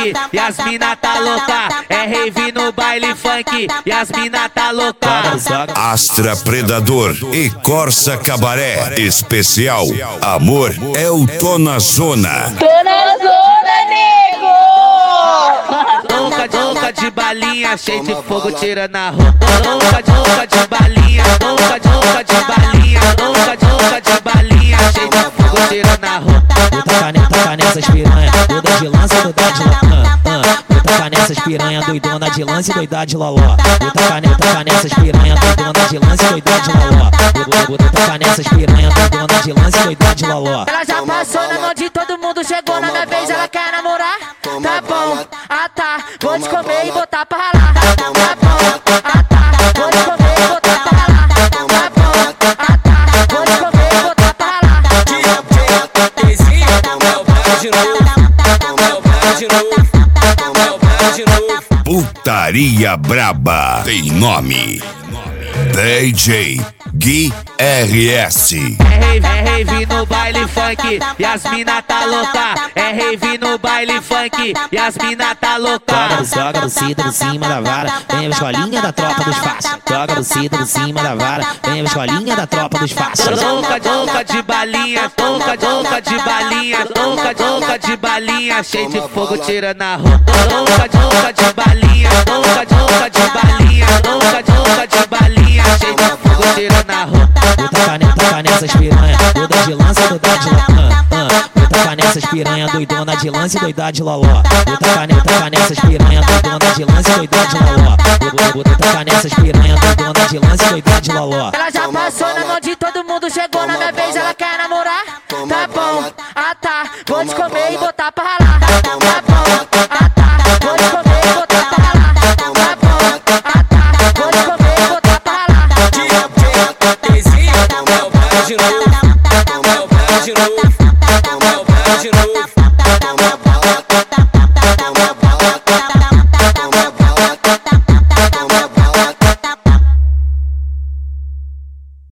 funk e as mina tá louca. É rave no baile funk e as mina tá louca. Astra Predador e Corsa Cabaré. Especial Amor é o Tô na Zona. Tô na zona, nego! Louca de balinha, cheio de fogo tirando a roupa. Louca de balinha, louca de balinha, louca de balinha, cheio de fogo tirando a roupa. Taca nessas piranha, toda de lança, doida de loló. Taca nessas piranha, doidona de lance, doida de loló. Taca nessas piranha, doidona de lance, doida de loló. Taca nessas piranha, doidona de lance, doida de loló. Ela já passou na mão de todo mundo, chegou na minha vez, ela quer namorar? Tá bom, ah tá, vou te comer e botar pra ralar. Tá bom, ah tá, vou te comer e botar pra ralar. Tá bom, ah tá, vou te comer e botar pra ralar. Tezinho, é o baile de novo, é o baile de novo, é o baile de novo. Putaria Braba tem nome. DJ Gui RS. É rave no baile funk e as mina tá louca. É rave no baile funk e as mina tá louca. Joga buceta por cima da vara, vem a escolinha da tropa dos fácil. Joga buceta por cima da vara, vem a escolinha da tropa dos fácil. Louca de balinha, louca de balinha, louca de balinha, cheio de fogo tirando a roupa. Louca de balinha, louca de balinha, louca de balinha, cheio de fogo tirando a roupa. Taca nessas piranha, toda de lança, doida de loló. Taca nessas piranha, doidona de lance, doida de loló. Taca nessas piranha, doidona de lance, doida de loló. Taca nessas piranha, doidona de lance, doida de loló. Ela já passou na mão de todo mundo, chegou na minha vez, ela quer namorar? Tá bom, ah tá, vou te comer e botar pra ralar. Tá bom, ah